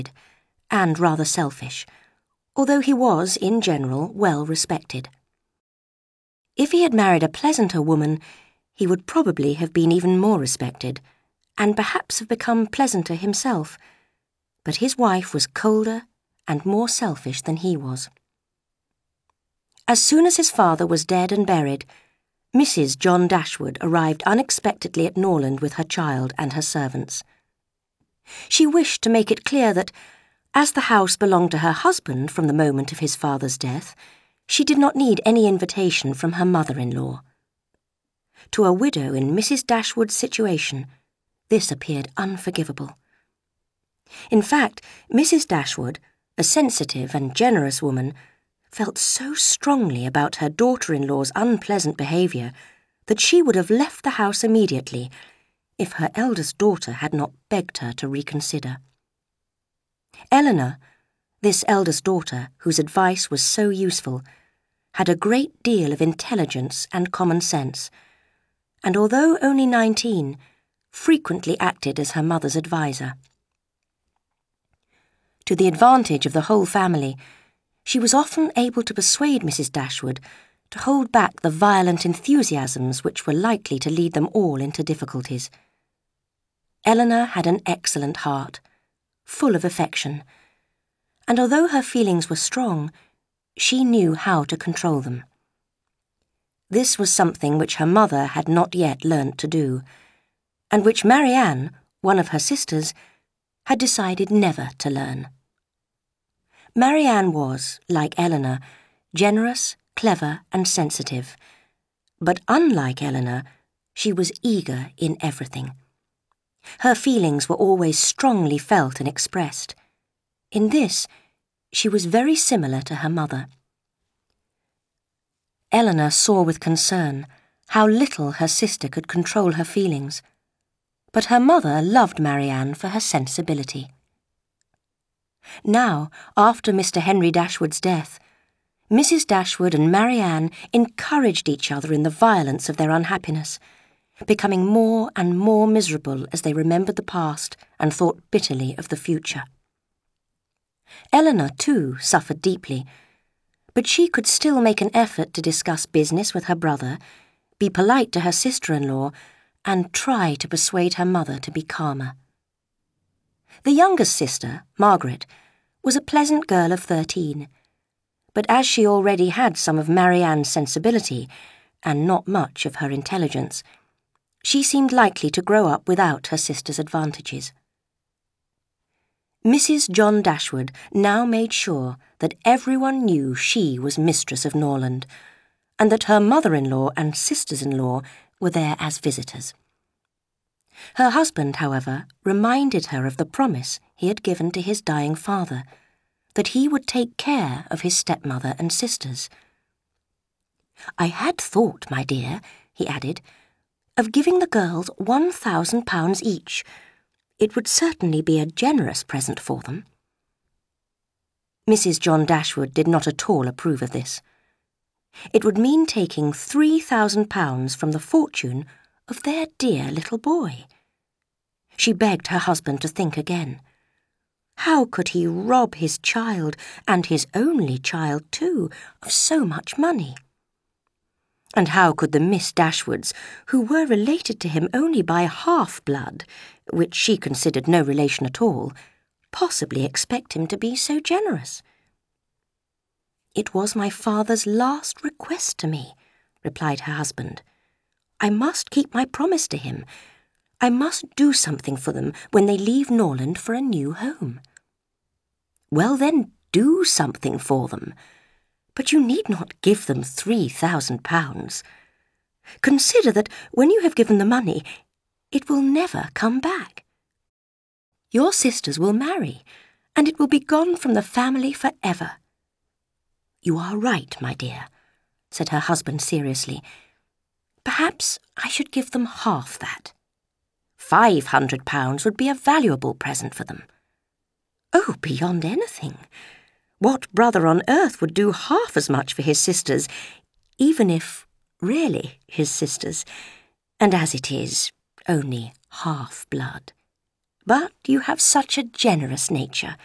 and rather selfish, although he was, in general, well respected. If he had married a pleasanter woman, he would probably have been even more respected, and perhaps have become pleasanter himself, but his wife was colder and more selfish than he was. As soon as his father was dead and buried, Mrs. John Dashwood arrived unexpectedly at Norland with her child and her servants. She wished to make it clear that, as the house belonged to her husband from the moment of his father's death, she did not need any invitation from her mother-in-law. To a widow in Mrs. Dashwood's situation, this appeared unforgivable. In fact, Mrs. Dashwood, a sensitive and generous woman, felt so strongly about her daughter-in-law's unpleasant behaviour that she would have left the house immediately if her eldest daughter had not begged her to reconsider. Eleanor, this eldest daughter whose advice was so useful, had a great deal of intelligence and common sense, and although only 19, frequently acted as her mother's adviser. To the advantage of the whole family, she was often able to persuade Mrs. Dashwood to hold back the violent enthusiasms which were likely to lead them all into difficulties. Eleanor had an excellent heart, full of affection, and although her feelings were strong, she knew how to control them. This was something which her mother had not yet learnt to do, and which Marianne, one of her sisters, had decided never to learn. Marianne was, like Eleanor, generous, clever, and sensitive, but unlike Eleanor, she was eager in everything. Her feelings were always strongly felt and expressed. In this, she was very similar to her mother. Eleanor saw with concern how little her sister could control her feelings, but her mother loved Marianne for her sensibility. Now, after Mr. Henry Dashwood's death, Mrs. Dashwood and Marianne encouraged each other in the violence of their unhappiness, becoming more and more miserable as they remembered the past and thought bitterly of the future. Eleanor, too, suffered deeply, but she could still make an effort to discuss business with her brother, be polite to her sister-in-law, and try to persuade her mother to be calmer. The youngest sister, Margaret, was a pleasant girl of 13, but as she already had some of Marianne's sensibility and not much of her intelligence, she seemed likely to grow up without her sister's advantages. Mrs. John Dashwood now made sure that everyone knew she was mistress of Norland, and that her mother-in-law and sisters-in-law were there as visitors. Her husband, however, reminded her of the promise he had given to his dying father, that he would take care of his stepmother and sisters. "I had thought, my dear," he added, "of giving the girls £1,000 each. It would certainly be a generous present for them." Mrs. John Dashwood did not at all approve of this. It would mean taking £3,000 from the fortune of their dear little boy. She begged her husband to think again. How could he rob his child, and his only child too, of so much money? And how could the Miss Dashwoods, who were related to him only by half-blood, which she considered no relation at all, possibly expect him to be so generous? "It was my father's last request to me," replied her husband. "I must keep my promise to him. I must do something for them when they leave Norland for a new home." "Well then, do something for them. But you need not give them £3,000. Consider that when you have given the money, it will never come back. Your sisters will marry, and it will be gone from the family for ever." "You are right, my dear," said her husband seriously. "Perhaps I should give them half that. £500 would be a valuable present for them." "Oh, beyond anything. What brother on earth would do half as much for his sisters, even if really his sisters, and as it is, only half-blood? But you have such a generous nature,